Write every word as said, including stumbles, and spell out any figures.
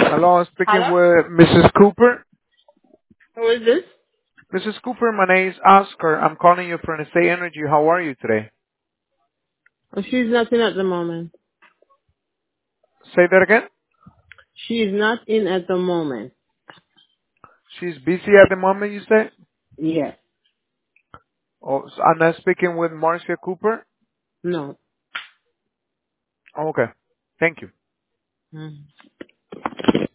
Hello, I'm speaking Hello? with Missus Cooper. Who is this? Missus Cooper, my name is Oscar. I'm calling you from the State Energy. How are you today? Oh, she's not in at the moment. Say that again. She's not in at the moment. She's busy at the moment, you say? Yes. Oh, so I'm not speaking with Marcia Cooper? No. Oh, okay. Thank you. Mm.